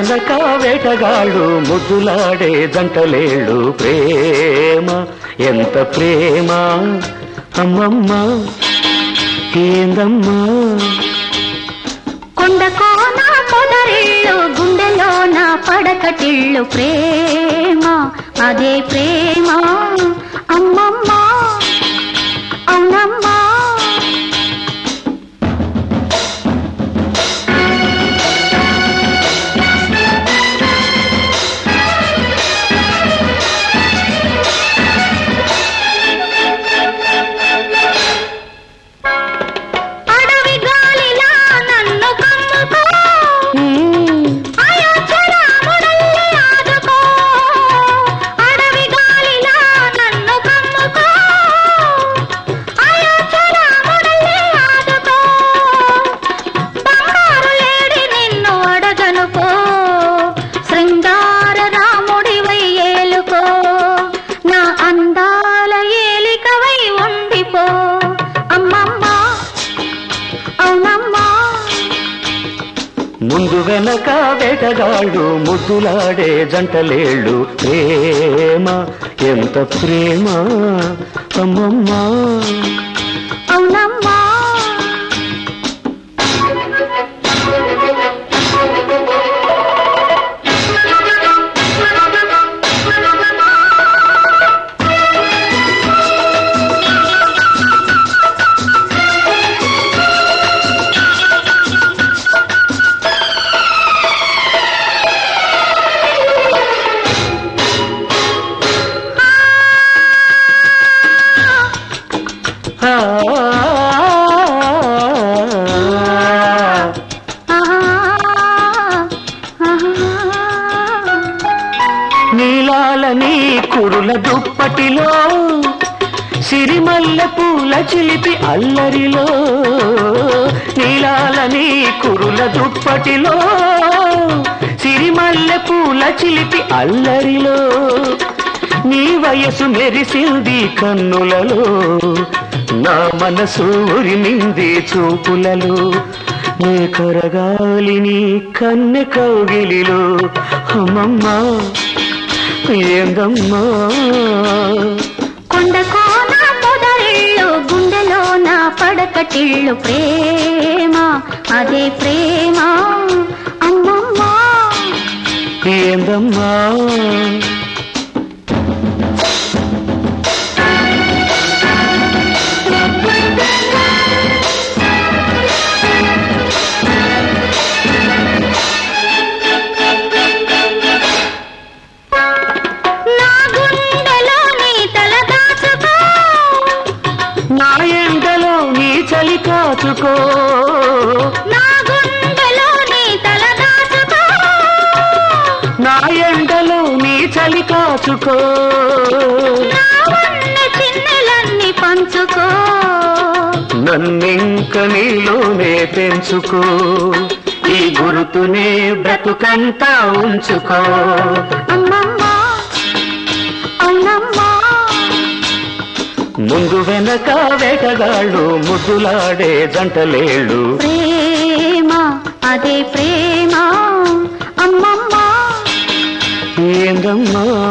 వెనక వేటగాళ్ళు ముద్దులాడే జంటలేళ్ళు ప్రేమ ఎంత ప్రేమ అమ్మమ్మ ఏందమ్మా కొండకోన పొదరిళ్ళు గుండెలోన పడకటిళ్ళు ప్రేమ అదే ప్రేమ అమ్మమ్మ అవునమ్మా ముందు వెనక వేటగాళ్ళు ముద్దులాడే జంటలేళ్ళు ప్రేమ ఎంత ప్రేమ అమ్మమ్మ అవునమ్మా నీలాలని కురుల దుప్పటిలో సిరిమల్లె పూల చిలిపి అల్లరిలో నీలాలని కురుల దుప్పటిలో సిరిమల్లె పూల చిలిపి అల్లరిలో నీ వయసు మెరిసింది కన్నులలో నా మనసు ఉరిమింది చూపులలో నీ కరగాలి నీ కన్నె కౌగిలిలో అమ్మమ్మ ఏందమ్మా కొండకోన పొదరిళ్ళు గుండెలోన పడకటిళ్ళు ప్రేమ అదే ప్రేమ అమ్మమ్మ ఏందమ్మా నా ఎండలో నీ చలి కాచుకో నా గుండెలో నీ తల దాచుకో నా ఎండలో నీ చలి కాచుకో చిన్నెలన్నీ పంచుకో నన్నింక నీలోనే పెంచుకో ఈ గురుతునే బ్రతుకంతా ఉంచుకో అమ్మమ్మ అవునమ్మా ముందు వెనక వేటగాళ్ళు ముద్దులాడే జంటలేళ్ళు ప్రేమ అదే ప్రేమ అమ్మమ్మ ఏందమ్మా